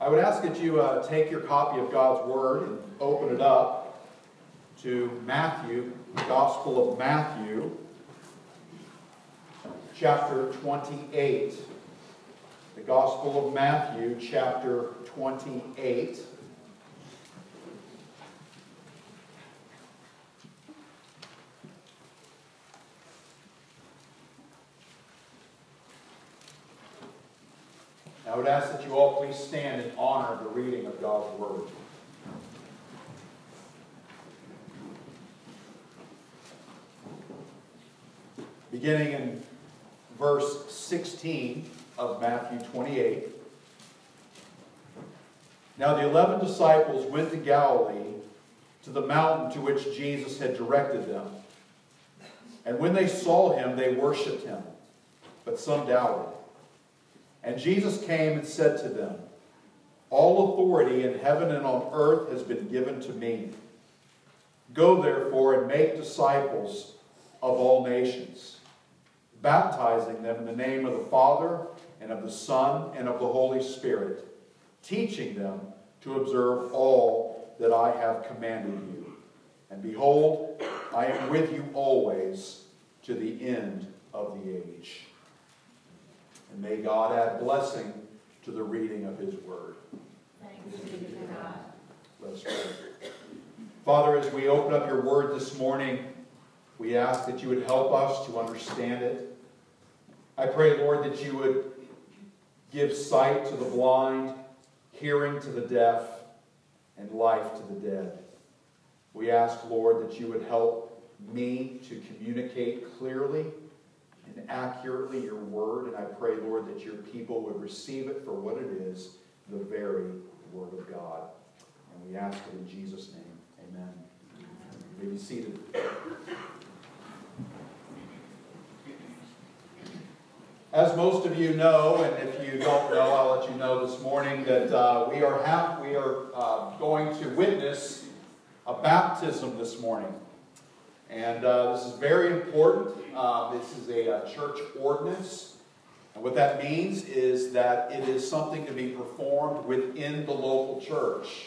I would ask that you take your copy of God's Word and open it up to Matthew, the Gospel of Matthew, chapter 28. The Gospel of Matthew, chapter 28. I would ask that you all please stand in honor of the reading of God's Word. Beginning in verse 16 of Matthew 28. Now the 11 disciples went to Galilee, to the mountain to which Jesus had directed them. And when they saw him, they worshipped him, but some doubted. And Jesus came and said to them, All authority in heaven and on earth has been given to me. Go therefore and make disciples of all nations, baptizing them in the name of the Father and of the Son and of the Holy Spirit, teaching them to observe all that I have commanded you. And behold, I am with you always to the end of the age. And may God add blessing to the reading of His Word. Thanks be to God. Let us pray. Father, as we open up your Word this morning, we ask that you would help us to understand it. I pray, Lord, that you would give sight to the blind, hearing to the deaf, and life to the dead. We ask, Lord, that you would help me to communicate clearly and accurately your word, and I pray, Lord, that your people would receive it for what it is, the very word of God. And we ask it in Jesus' name. Amen. You may be seated. As most of you know, and if you don't know, I'll let you know this morning that we are going to witness a baptism this morning. And this is very important. This is a church ordinance. And what that means is that it is something to be performed within the local church,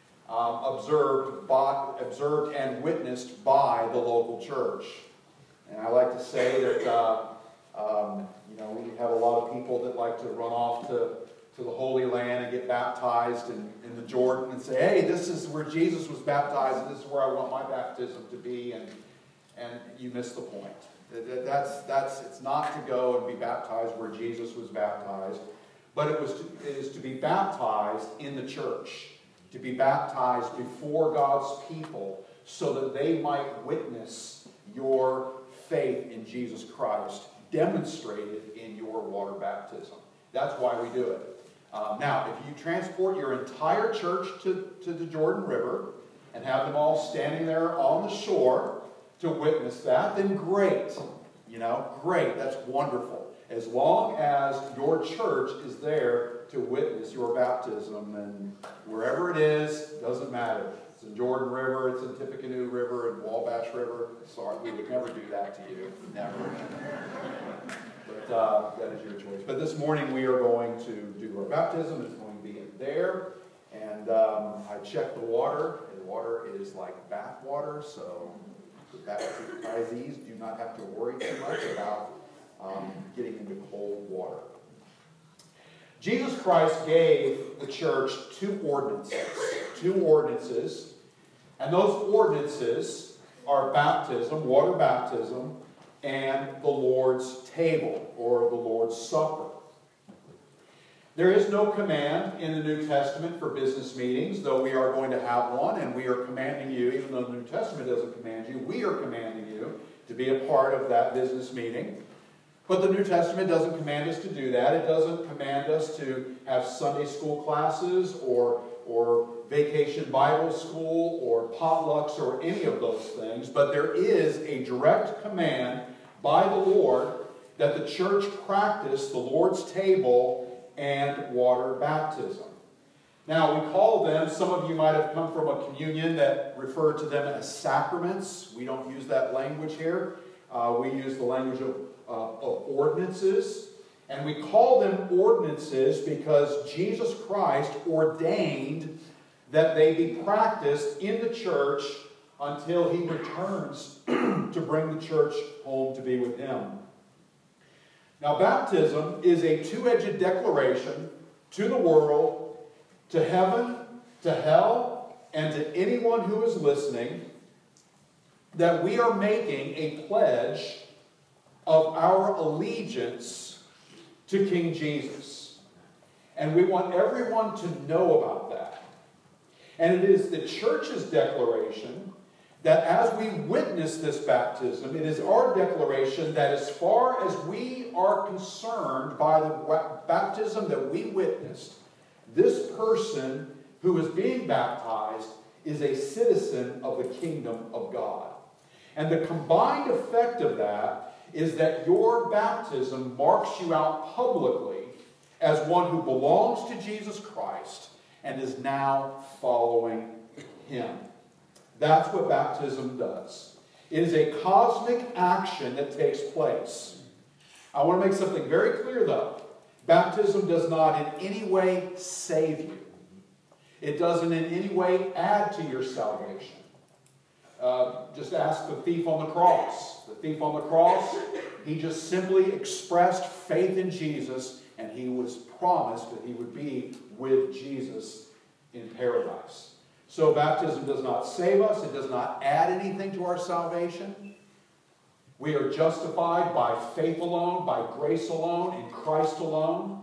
observed and witnessed by the local church. And I like to say that we have a lot of people that like to run off to the Holy Land and get baptized in the Jordan and say, hey, this is where Jesus was baptized, and this is where I want my baptism to be, and you miss the point. It's not to go and be baptized where Jesus was baptized, but it is to be baptized in the church, to be baptized before God's people so that they might witness your faith in Jesus Christ demonstrated in your water baptism. That's why we do it. Now, if you transport your entire church to the Jordan River and have them all standing there on the shore to witness that, then great. Great. That's wonderful. As long as your church is there to witness your baptism, and wherever it is, doesn't matter. It's in Jordan River, it's in Tippecanoe River, and Wabash River. Sorry, we would never do that to you. Never. But that is your choice. But this morning we are going to do our baptism. It's going to be in there. And I checked the water. And the water is like bath water, so the baptizees do not have to worry too much about getting into cold water. Jesus Christ gave the church two ordinances, and those ordinances are baptism, water baptism, and the Lord's table, or the Lord's Supper. There is no command in the New Testament for business meetings, though we are going to have one, and we are commanding you, even though the New Testament doesn't command you, we are commanding you to be a part of that business meeting. But the New Testament doesn't command us to do that. It doesn't command us to have Sunday school classes or vacation Bible school or potlucks or any of those things. But there is a direct command by the Lord that the church practice the Lord's table and water baptism. Now, we call them, some of you might have come from a communion that referred to them as sacraments. We don't use that language here. We use the language of ordinances. And we call them ordinances because Jesus Christ ordained that they be practiced in the church until he returns to bring the church home to be with him. Now, baptism is a two-edged declaration to the world, to heaven, to hell, and to anyone who is listening, that we are making a pledge of our allegiance to King Jesus. And we want everyone to know about that. And it is the church's declaration that as we witness this baptism, it is our declaration that as far as we are concerned by the baptism that we witnessed, this person who is being baptized is a citizen of the kingdom of God. And the combined effect of that is that your baptism marks you out publicly as one who belongs to Jesus Christ and is now following him. That's what baptism does. It is a cosmic action that takes place. I want to make something very clear, though. Baptism does not in any way save you. It doesn't in any way add to your salvation. Just ask the thief on the cross. The thief on the cross, he just simply expressed faith in Jesus, and he was promised that he would be with Jesus in paradise. So baptism does not save us. It does not add anything to our salvation. We are justified by faith alone, by grace alone, in Christ alone.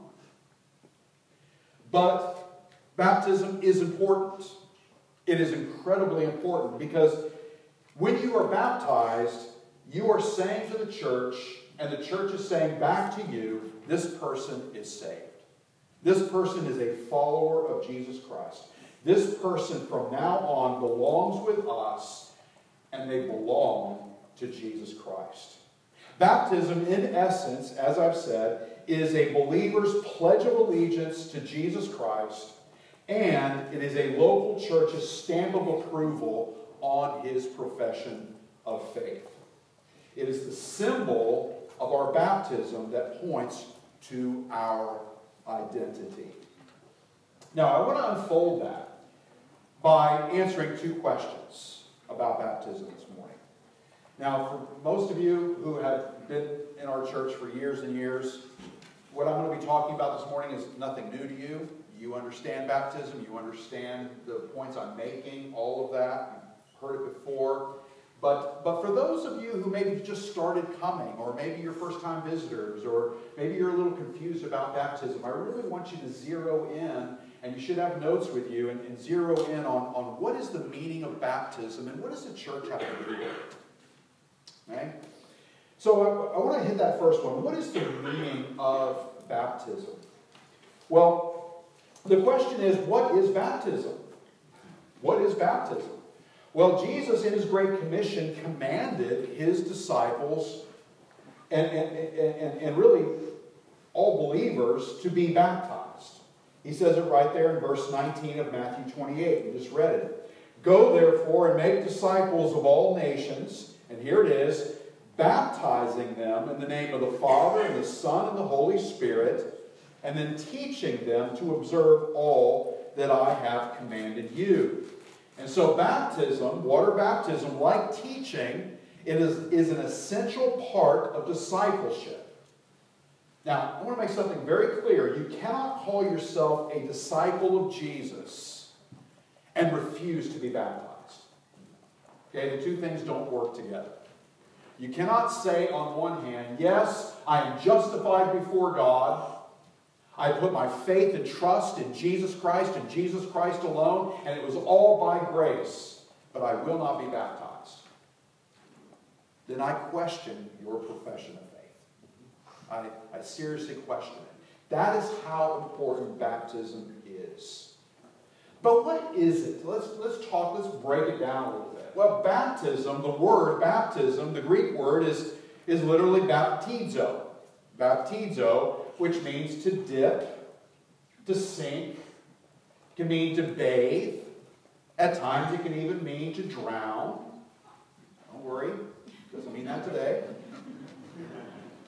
But baptism is important. It is incredibly important because when you are baptized, you are saying to the church, and the church is saying back to you, this person is saved. This person is a follower of Jesus Christ. This person from now on belongs with us, and they belong to Jesus Christ. Baptism, in essence, as I've said, is a believer's pledge of allegiance to Jesus Christ, and it is a local church's stamp of approval on his profession of faith. It is the symbol of our baptism that points to our identity. Now, I want to unfold that by answering two questions about baptism this morning. Now, for most of you who have been in our church for years and years, what I'm going to be talking about this morning is nothing new to you. You understand baptism. You understand the points I'm making, all of that. You've heard it before. But for those of you who maybe just started coming, or maybe you're first-time visitors, or maybe you're a little confused about baptism, I really want you to zero in, and you should have notes with you, and zero in on what is the meaning of baptism, and what does the church have to do with it. Okay? So I want to hit that first one. What is the meaning of baptism? Well, the question is, what is baptism? What is baptism? Well, Jesus, in his Great Commission, commanded his disciples and really all believers to be baptized. He says it right there in verse 19 of Matthew 28. We just read it. Go, therefore, and make disciples of all nations, and here it is, baptizing them in the name of the Father and the Son and the Holy Spirit, and then teaching them to observe all that I have commanded you. And so baptism, water baptism, like teaching, it is an essential part of discipleship. Now, I want to make something very clear. You cannot call yourself a disciple of Jesus and refuse to be baptized. Okay, the two things don't work together. You cannot say on one hand, yes, I am justified before God. I put my faith and trust in Jesus Christ and Jesus Christ alone, and it was all by grace, but I will not be baptized. Then I question your profession of faith. I seriously question it. That is how important baptism is. But what is it? Let's break it down a little bit. Well, baptism, the word baptism, the Greek word is literally baptizo. Baptizo, which means to dip, to sink, it can mean to bathe. At times it can even mean to drown. Don't worry, doesn't mean that today.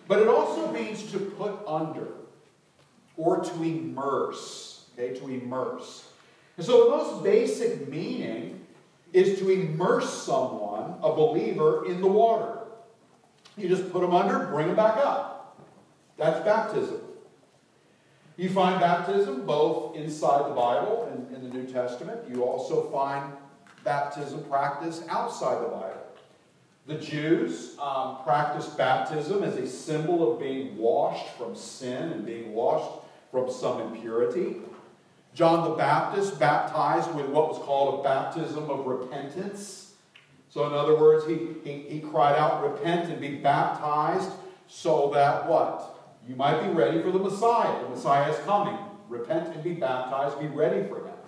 But it also means to put under or to immerse. Okay, to immerse. And so the most basic meaning is to immerse someone, a believer, in the water. You just put them under, bring them back up. That's baptism. You find baptism both inside the Bible and in the New Testament. You also find baptism practiced outside the Bible. The Jews practiced baptism as a symbol of being washed from sin and being washed from some impurity. John the Baptist baptized with what was called a baptism of repentance. So in other words, he cried out, repent and be baptized so that what? You might be ready for the Messiah. The Messiah is coming. Repent and be baptized. Be ready for him.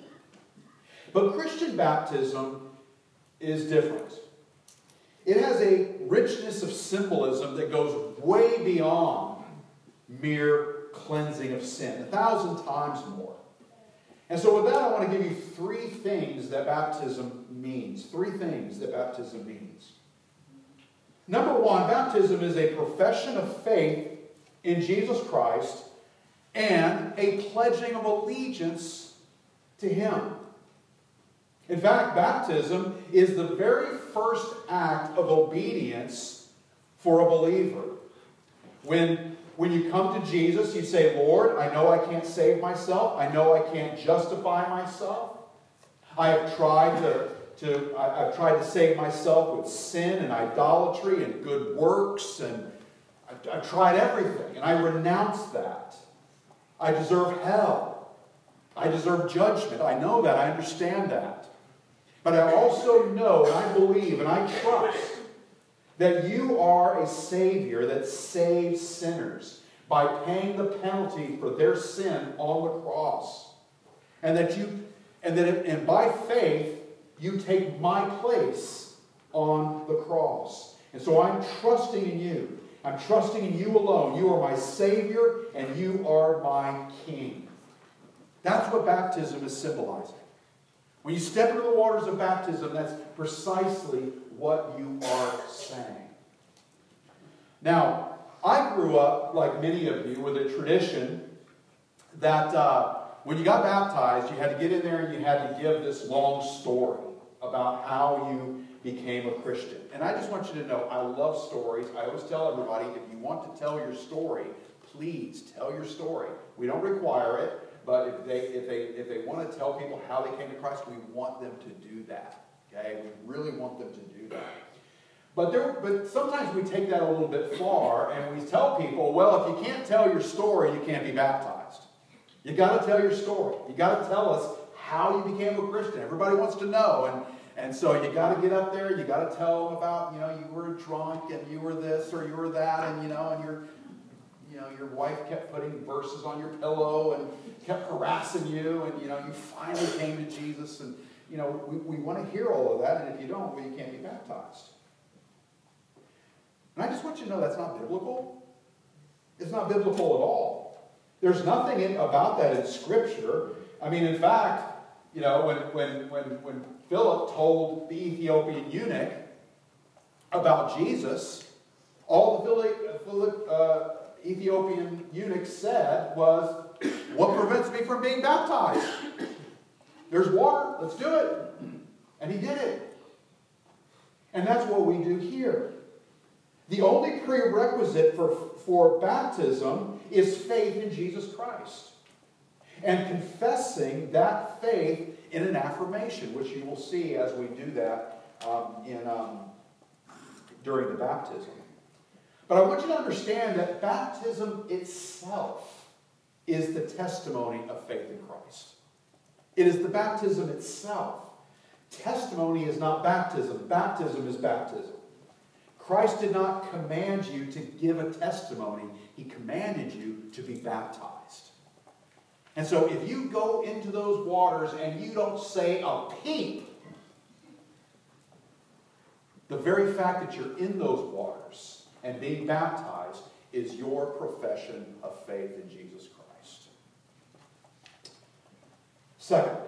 But Christian baptism is different. It has a richness of symbolism that goes way beyond mere cleansing of sin, 1,000 times more. And so with that, I want to give you three things that baptism means. Three things that baptism means. Number one, baptism is a profession of faith in Jesus Christ and a pledging of allegiance to Him. In fact, baptism is the very first act of obedience for a believer. When you come to Jesus, you say, Lord, I know I can't save myself. I know I can't justify myself. I have tried I've tried to save myself with sin and idolatry and good works, and I've tried everything, and I renounce that. I deserve hell. I deserve judgment. I know that. I understand that. But I also know, and I believe, and I trust that you are a Savior that saves sinners by paying the penalty for their sin on the cross. And by faith, you take my place on the cross. And so I'm trusting in you. I'm trusting in you alone. You are my Savior, and you are my King. That's what baptism is symbolizing. When you step into the waters of baptism, that's precisely what you are saying. Now, I grew up, like many of you, with a tradition that when you got baptized, you had to get in there and you had to give this long story about how you became a Christian. And I just want you to know, I love stories. I always tell everybody, if you want to tell your story, please tell your story. We don't require it. But if they want to tell people how they came to Christ, we want them to do that. Okay? We really want them to do that. But sometimes we take that a little bit far, and we tell people, well, if you can't tell your story, you can't be baptized. You've got to tell your story. You've got to tell us how you became a Christian. Everybody wants to know. And so you got to get up there. You got to tell them about, you were drunk, and you were this, or you were that, and your wife kept putting verses on your pillow and kept harassing you, and you finally came to Jesus, and we want to hear all of that, and if you don't, well, you can't be baptized. And I just want you to know that's not biblical. It's not biblical at all. There's nothing about that in Scripture. I mean, in fact, when Philip told the Ethiopian eunuch about Jesus, all the Ethiopian eunuch said was, what prevents me from being baptized? There's water, let's do it. And he did it. And that's what we do here. The only prerequisite for baptism is faith in Jesus Christ. And confessing that faith in an affirmation, which you will see as we do that during the baptism. But I want you to understand that baptism itself is the testimony of faith in Christ. It is the baptism itself. Testimony is not baptism. Baptism is baptism. Christ did not command you to give a testimony. He commanded you to be baptized. And so if you go into those waters and you don't say a peep, the very fact that you're in those waters and being baptized is your profession of faith in Jesus Christ. Secondly,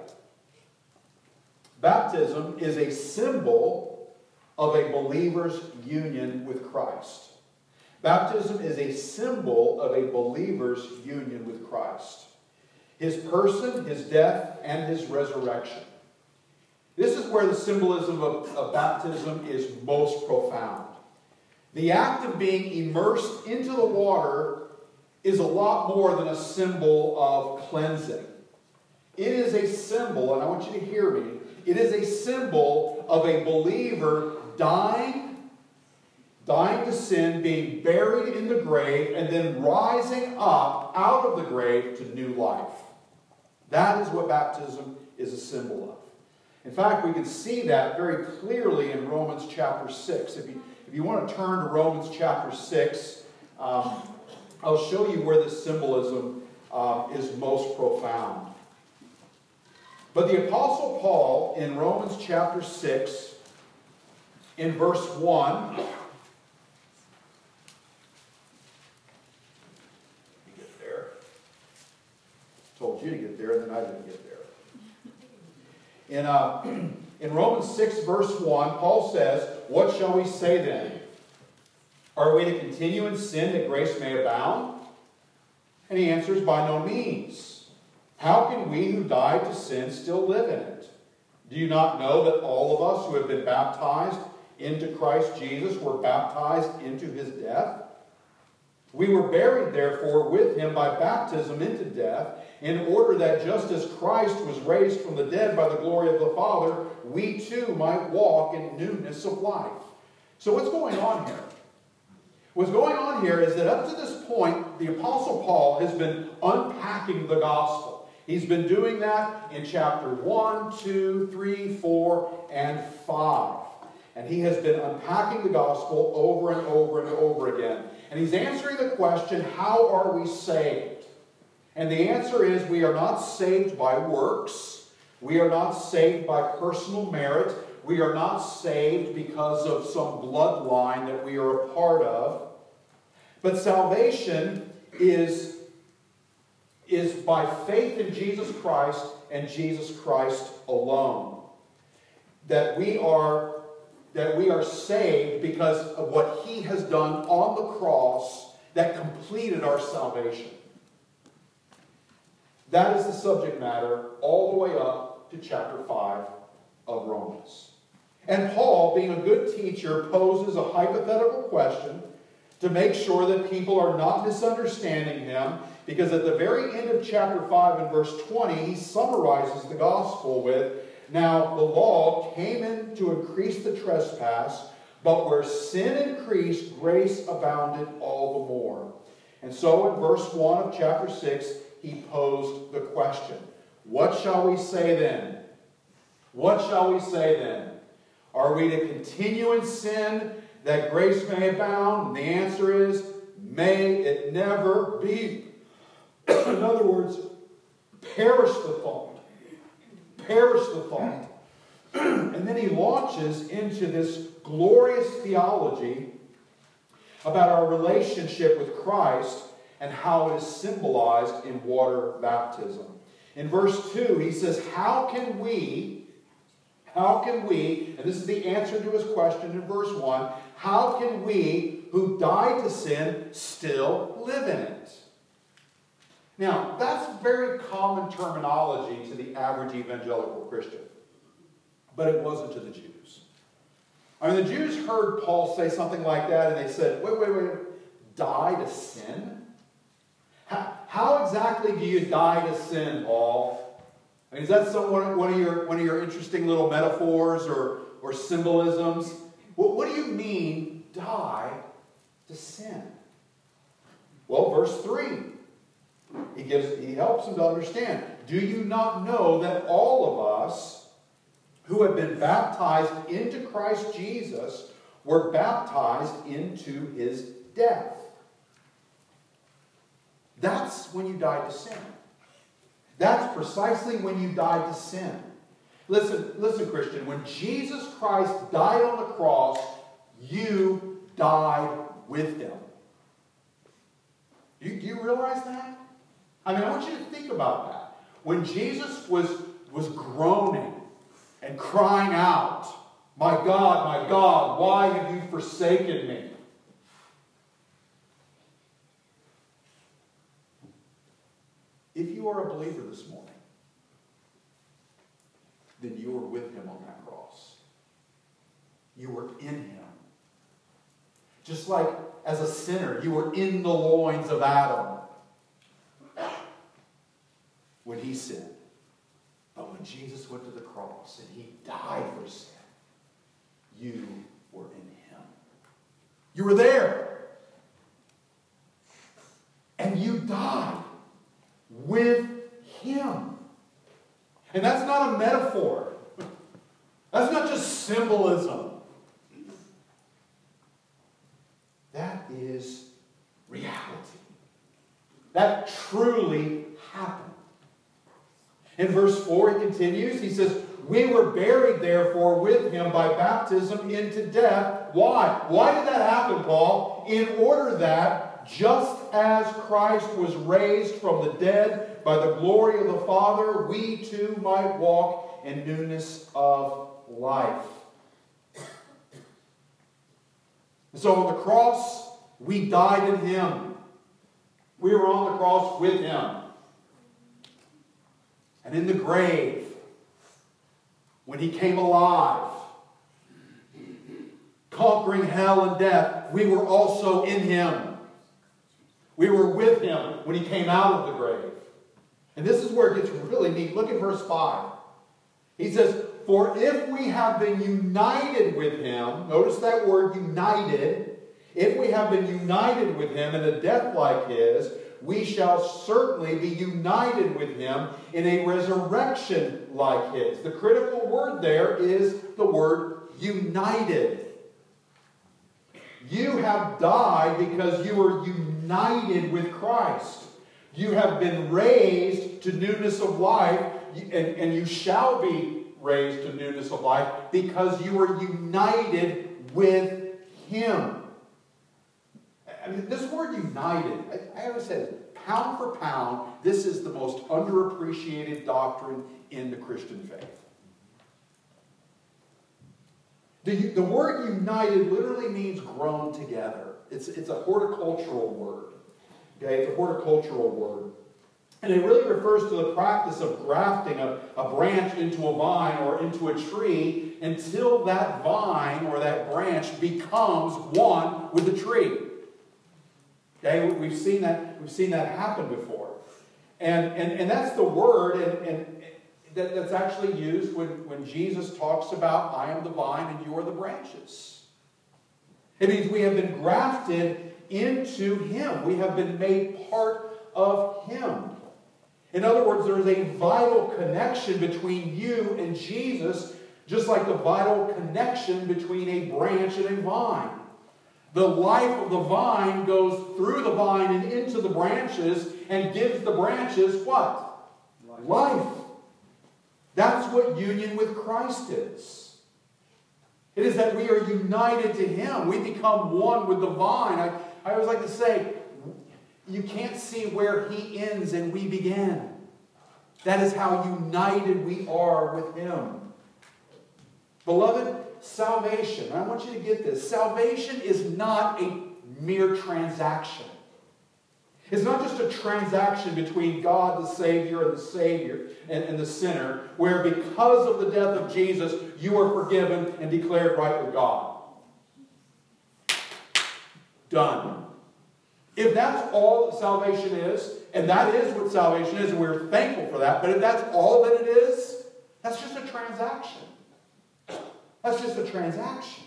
baptism is a symbol of a believer's union with Christ. Baptism is a symbol of a believer's union with Christ. His person, his death, and his resurrection. This is where the symbolism of baptism is most profound. The act of being immersed into the water is a lot more than a symbol of cleansing. It is a symbol, and I want you to hear me, it is a symbol of a believer dying to sin, being buried in the grave, and then rising up out of the grave to new life. That is what baptism is a symbol of. In fact, we can see that very clearly in Romans chapter 6. If you want to turn to Romans chapter 6, I'll show you where this symbolism is most profound. But the Apostle Paul in Romans chapter 6, in verse 1, told you to get there, and then I didn't get there. In Romans 6, verse 1, Paul says, "What shall we say then? Are we to continue in sin that grace may abound?" And he answers, "By no means. How can we who died to sin still live in it? Do you not know that all of us who have been baptized into Christ Jesus were baptized into his death? We were buried, therefore, with him by baptism into death, in order that just as Christ was raised from the dead by the glory of the Father, we too might walk in newness of life." So what's going on here? What's going on here is that up to this point, the Apostle Paul has been unpacking the gospel. He's been doing that in chapter 1, 2, 3, 4, and 5. And he has been unpacking the gospel over and over and over again. And he's answering the question, how are we saved? And the answer is, we are not saved by works. We are not saved by personal merit. We are not saved because of some bloodline that we are a part of. But salvation is by faith in Jesus Christ and Jesus Christ alone. That we are saved because of what he has done on the cross that completed our salvation. That is the subject matter all the way up to chapter 5 of Romans. And Paul, being a good teacher, poses a hypothetical question to make sure that people are not misunderstanding him, because at the very end of chapter 5 and verse 20, he summarizes the gospel with, "Now the law came in to increase the trespass, but where sin increased, grace abounded all the more." And so in verse 1 of chapter 6, he posed the question, what shall we say then? What shall we say then? Are we to continue in sin that grace may abound? And the answer is, may it never be. In other words, perish the thought. Perish the thought. And then he launches into this glorious theology about our relationship with Christ and how it is symbolized in water baptism. In verse 2, he says, how can we, and this is the answer to his question in verse 1, how can we who died to sin still live in it? Now, that's very common terminology to the average evangelical Christian. But it wasn't to the Jews. I mean, the Jews heard Paul say something like that, and they said, wait, die to sin? How exactly do you die to sin, Paul? I mean, is that one of your interesting little metaphors or symbolisms? What do you mean, die to sin? Well, verse 3. He helps them to understand. Do you not know that all of us who have been baptized into Christ Jesus were baptized into his death? That's when you died to sin. That's precisely when you died to sin. Listen, Christian, when Jesus Christ died on the cross, you died with him. Do you realize that? I mean, I want you to think about that. When Jesus was groaning and crying out, my God, why have you forsaken me?" you are a believer this morning, then you were with him on that cross. You were in him. Just like as a sinner, you were in the loins of Adam when he sinned. But when Jesus went to the cross and he died for sin, you were in him. You were there. And you died with him. And that's not a metaphor. That's not just symbolism. That is reality. That truly happened. In verse 4, he continues. He says, we were buried, therefore, with him by baptism into death. Why? Why did that happen, Paul? In order that, just as Christ was raised from the dead by the glory of the Father, we too might walk in newness of life. So on the cross, we died in him. We were on the cross with him. And in the grave, when he came alive, conquering hell and death, we were also in him. We were with him when he came out of the grave. And this is where it gets really neat. Look at verse 5. He says, for if we have been united with him, notice that word united, if we have been united with him in a death like his, we shall certainly be united with him in a resurrection like his. The critical word there is the word united. You have died because you were united with Christ. You have been raised to newness of life, and you shall be raised to newness of life because you were united with him. I mean, this word united, I always say this, pound for pound, this is the most underappreciated doctrine in the Christian faith. The word united literally means grown together. It's a horticultural word. Okay, it's a horticultural word. And it really refers to the practice of grafting a branch into a vine or into a tree until that vine or that branch becomes one with the tree. Okay, we've seen that happen before. And that's the word and that's actually used when Jesus talks about, I am the vine and you are the branches. It means we have been grafted into him. We have been made part of him. In other words, there is a vital connection between you and Jesus, just like the vital connection between a branch and a vine. The life of the vine goes through the vine and into the branches and gives the branches what? Life. That's what union with Christ is. It is that we are united to him. We become one with the vine. I always like to say, you can't see where he ends and we begin. That is how united we are with him. Beloved, salvation, I want you to get this. Salvation is not a mere transaction. It's not just a transaction between God the Savior and the Savior and the sinner, where because of the death of Jesus, you are forgiven and declared right with God. Done. If that's all that salvation is, and that is what salvation is, and we're thankful for that, but if that's all that it is, that's just a transaction. That's just a transaction.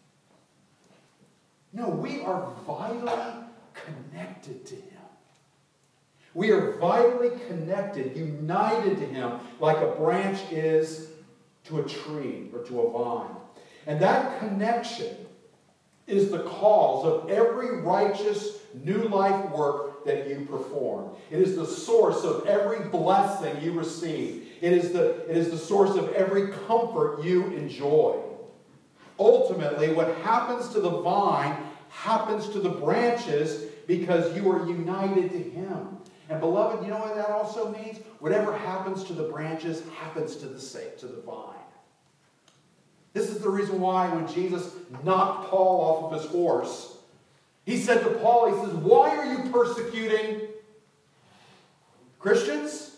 No, we are vitally connected to him. We are vitally connected, united to him, like a branch is to a tree or to a vine. And that connection is the cause of every righteous new life work that you perform. It is the source of every blessing you receive. It is the source of every comfort you enjoy. Ultimately, what happens to the vine happens to the branches because you are united to him. And beloved, you know what that also means? Whatever happens to the branches happens to the vine. This is the reason why when Jesus knocked Paul off of his horse, he said to Paul, he says, why are you persecuting Christians?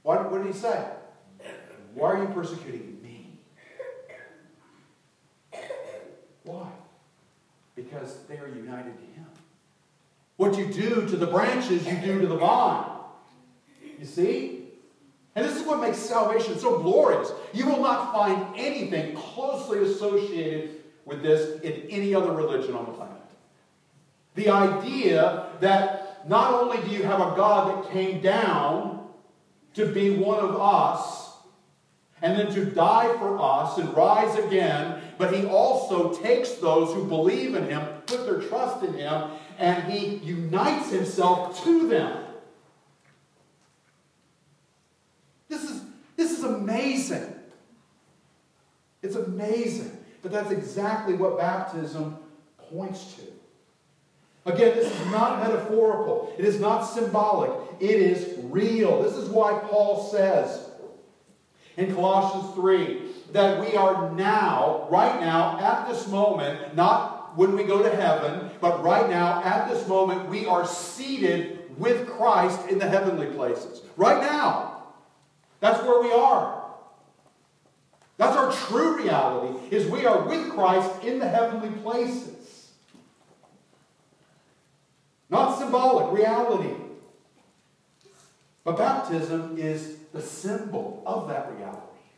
What did he say? Why are you persecuting me? Why? Because they are united to him. What you do to the branches, you do to the vine. You see? And this is what makes salvation so glorious. You will not find anything closely associated with this in any other religion on the planet. The idea that not only do you have a God that came down to be one of us, and then to die for us and rise again, but he also takes those who believe in him, put their trust in him, and he unites himself to them. This is amazing. It's amazing. But that's exactly what baptism points to. Again, this is not metaphorical. It is not symbolic. It is real. This is why Paul says in Colossians 3 that we are now, right now, at this moment, not when we go to heaven, but right now, at this moment, we are seated with Christ in the heavenly places. Right now. That's where we are. That's our true reality, is we are with Christ in the heavenly places. Not symbolic, reality. But baptism is the symbol of that reality.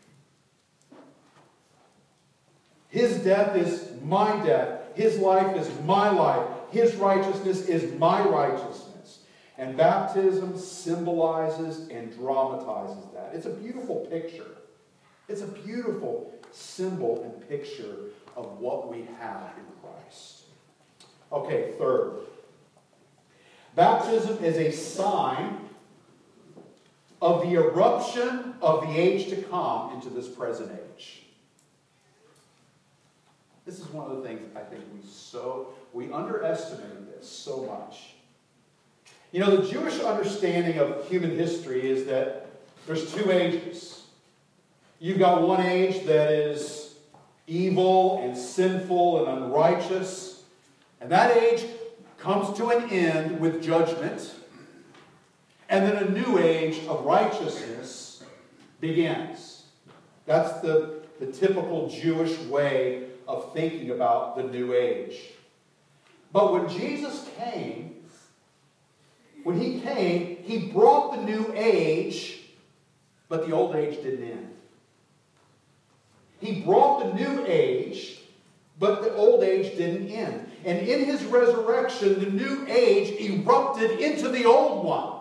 His death is my death. His life is my life. His righteousness is my righteousness. And baptism symbolizes and dramatizes that. It's a beautiful picture. It's a beautiful symbol and picture of what we have in Christ. Okay, third. Baptism is a sign of the eruption of the age to come into this present age. This is one of the things I think we underestimate this so much. You know, the Jewish understanding of human history is that there's two ages. You've got one age that is evil and sinful and unrighteous. And that age comes to an end with judgment. And then a new age of righteousness begins. That's the typical Jewish way of thinking about the new age. But when Jesus came, he brought the new age, but the old age didn't end. He brought the new age, but the old age didn't end. And in his resurrection, the new age erupted into the old one.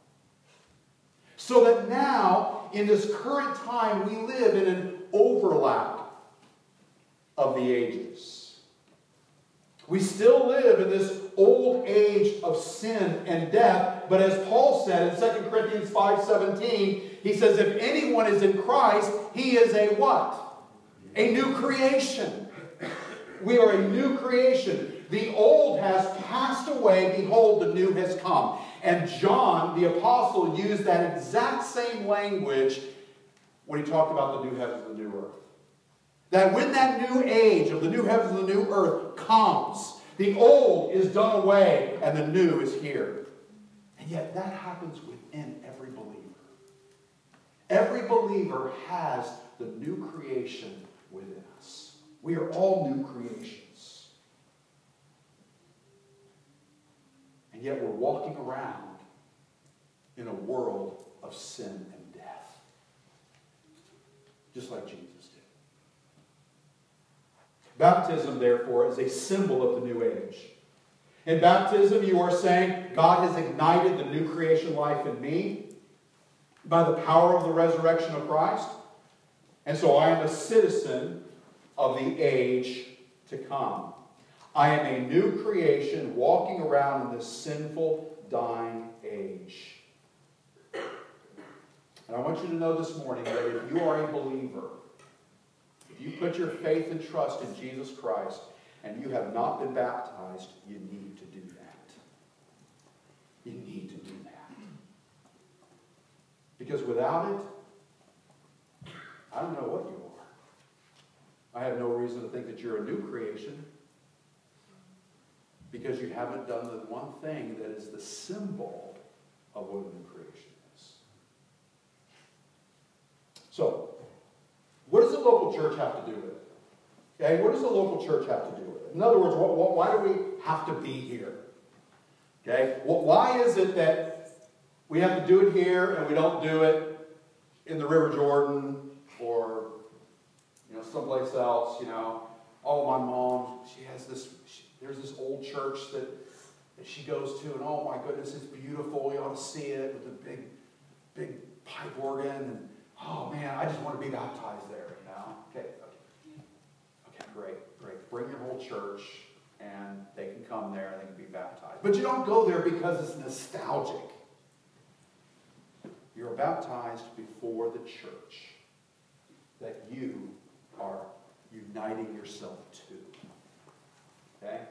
So that now, in this current time, we live in an overlap of the ages. We still live in this old age of sin and death, but as Paul said in 2 Corinthians 5:17, he says, if anyone is in Christ, he is a what? A new creation. We are a new creation. The old has passed away, behold, the new has come. And John, the apostle, used that exact same language when he talked about the new heavens and the new earth. That when that new age of the new heavens and the new earth comes, the old is done away and the new is here. And yet that happens within every believer. Every believer has the new creation within us. We are all new creations. And yet we're walking around in a world of sin and death. Just like Jesus did. Baptism, therefore, is a symbol of the new age. In baptism, you are saying, God has ignited the new creation life in me by the power of the resurrection of Christ. And so I am a citizen of the age to come. I am a new creation walking around in this sinful, dying age. And I want you to know this morning that if you are a believer, if you put your faith and trust in Jesus Christ and you have not been baptized, you need to do that. You need to do that. Because without it, I don't know what you are. I have no reason to think that you're a new creation because you haven't done the one thing that is the symbol of what a new creation is. local church have to do with it? Okay, what does the local church have to do with it? In other words, why do we have to be here? Okay, why is it that we have to do it here and we don't do it in the River Jordan or someplace else? Oh, my mom, she has this. There's this old church that she goes to, and oh my goodness, it's beautiful. You ought to see it with the big pipe organ, and oh man, I just want to be baptized there. Okay, great. Bring your whole church, and they can come there and they can be baptized. But you don't go there because it's nostalgic. You're baptized before the church that you are uniting yourself to. Okay?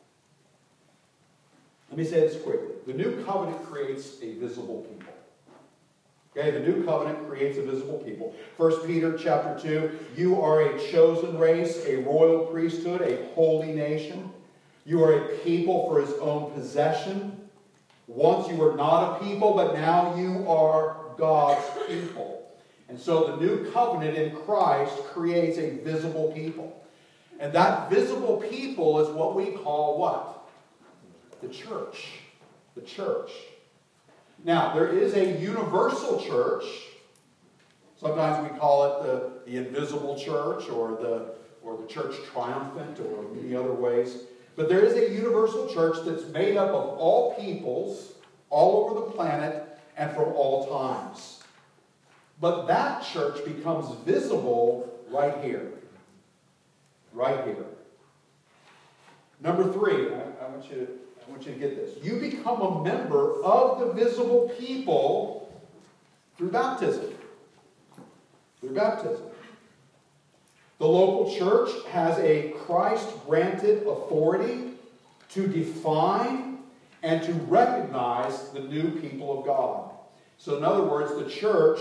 Let me say this quickly. The new covenant creates a visible people. Okay, the new covenant creates a visible people. 1 Peter chapter 2, you are a chosen race, a royal priesthood, a holy nation. You are a people for his own possession. Once you were not a people, but now you are God's people. And so the new covenant in Christ creates a visible people. And that visible people is what we call what? The church. The church. Now, there is a universal church. Sometimes we call it the invisible church or the church triumphant or many other ways. But there is a universal church that's made up of all peoples all over the planet and from all times. But that church becomes visible right here. Right here. Number 3, I want you to get this. You become a member of the visible people through baptism. Through baptism. The local church has a Christ-granted authority to define and to recognize the new people of God. So in other words, the church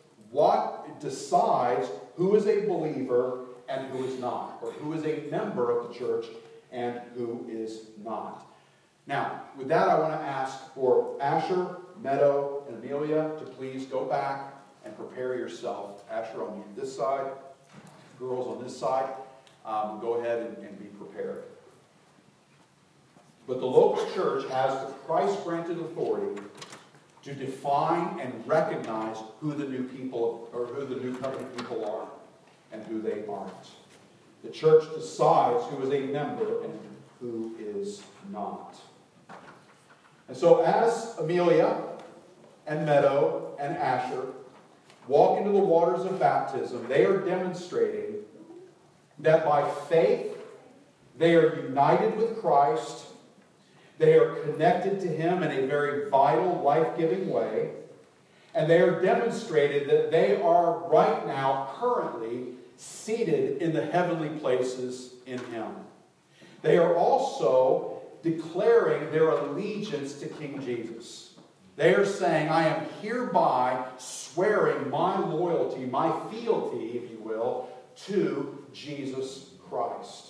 decides who is a believer and who is not, or who is a member of the church and who is not. Now, with that, I want to ask for Asher, Meadow, and Amelia to please go back and prepare yourself. Asher on this side, girls on this side. Go ahead and be prepared. But the local church has the Christ-granted authority to define and recognize who the new people, or who the new covenant people are, and who they aren't. The church decides who is a member and who is not. And so as Amelia and Meadow and Asher walk into the waters of baptism, they are demonstrating that by faith they are united with Christ. They are connected to him in a very vital, life-giving way. And they are demonstrated that they are right now, currently, seated in the heavenly places in him. They are also declaring their allegiance to King Jesus. They are saying, I am hereby swearing my loyalty, my fealty, if you will, to Jesus Christ.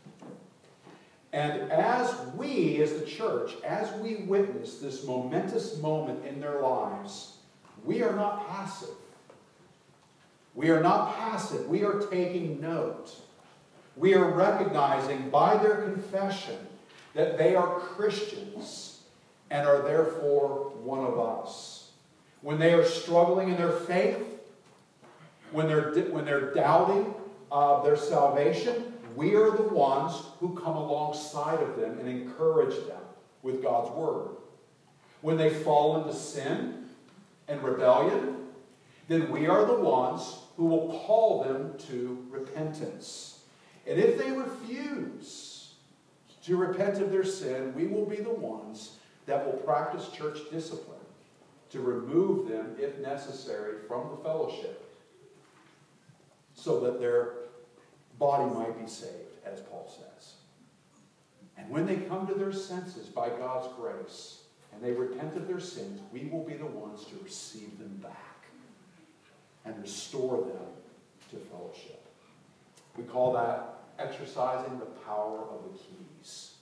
And as we, as the church, as we witness this momentous moment in their lives, we are not passive. We are not passive. We are taking note. We are recognizing by their confession that they are Christians and are therefore one of us. When they are struggling in their faith, when they're doubting their salvation, we are the ones who come alongside of them and encourage them with God's word. When they fall into sin and rebellion, then we are the ones who will call them to repentance. And if they refuse to repent of their sin, we will be the ones that will practice church discipline to remove them, if necessary, from the fellowship so that their body might be saved, as Paul says. And when they come to their senses by God's grace and they repent of their sins, we will be the ones to receive them back and restore them to fellowship. We call that exercising the power of the keys.